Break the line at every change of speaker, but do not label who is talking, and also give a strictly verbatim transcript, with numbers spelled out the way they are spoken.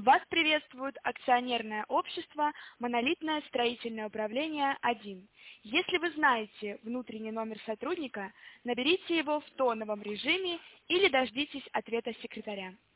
Вас приветствует акционерное общество «Монолитное строительное управление один». Если вы знаете внутренний номер сотрудника, наберите его в тоновом режиме или дождитесь ответа секретаря.